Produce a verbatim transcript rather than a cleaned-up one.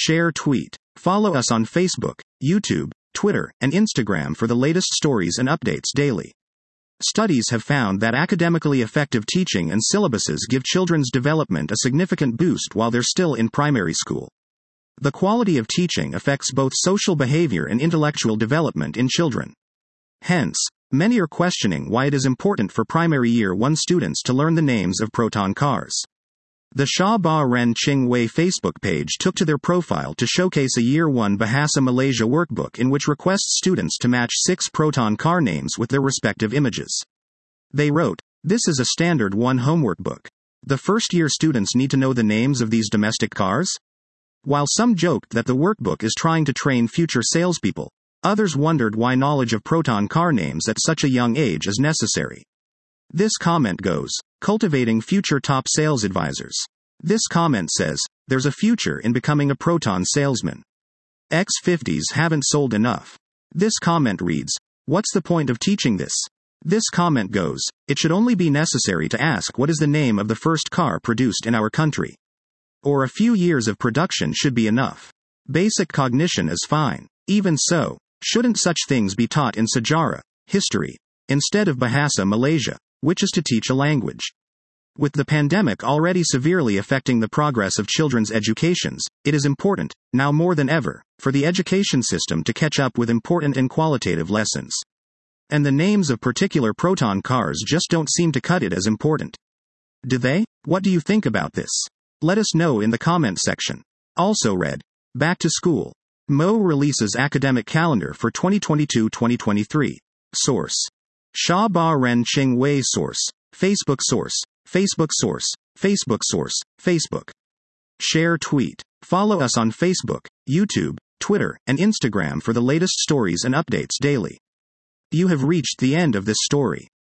Share tweet. Follow us on Facebook, YouTube, Twitter, and Instagram for the latest stories and updates daily. Studies have found that academically effective teaching and syllabuses give children's development a significant boost while they're still in primary school. The quality of teaching affects both social behavior and intellectual development in children. Hence, many are questioning why it is important for primary year one students to learn the names of proton cars. The Sha Ba Ren Ching Wei Facebook page took to their profile to showcase a Year one Bahasa Malaysia workbook in which requests students to match six proton car names with their respective images. They wrote, "This is a standard one homework book. The first-year students need to know the names of these domestic cars?" While some joked that the workbook is trying to train future salespeople, others wondered why knowledge of proton car names at such a young age is necessary. This comment goes, "Cultivating future top sales advisors." This comment says, "There's a future in becoming a proton salesman. X fifties haven't sold enough." This comment reads, "What's the point of teaching this?" This comment goes, "It should only be necessary to ask what is the name of the first car produced in our country. Or a few years of production should be enough. Basic cognition is fine. Even so, shouldn't such things be taught in Sejarah, history, instead of Bahasa Malaysia, which is to teach a language?" With the pandemic already severely affecting the progress of children's educations, it is important, now more than ever, for the education system to catch up with important and qualitative lessons. And the names of particular proton cars just don't seem to cut it as important. Do they? What do you think about this? Let us know in the comment section. Also read, Back to School. M O releases academic calendar for twenty twenty-two twenty twenty-three. Source. Sha Ba Ren Ching Wei. Source. Facebook. Source. Facebook. Source. Facebook. Source. Facebook. Share tweet. Follow us on Facebook, YouTube, Twitter, and Instagram for the latest stories and updates daily. You have reached the end of this story.